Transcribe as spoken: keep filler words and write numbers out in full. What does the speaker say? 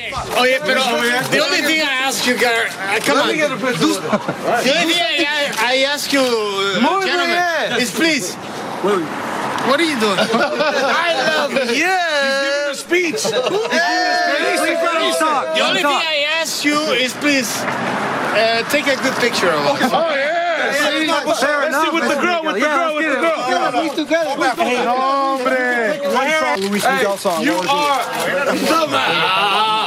Oye, pero the only thing I ask you, Gar, uh, come on. The only thing I, I ask you, uh, gentlemen, is please. What are you doing? I love you. He's giving a speech. The only thing I ask you is please uh, take a good picture of us. Oh yeah. Let's see with the girl, with the girl, with the girl. Hey, hombre. Luis Miguel song. You are the man.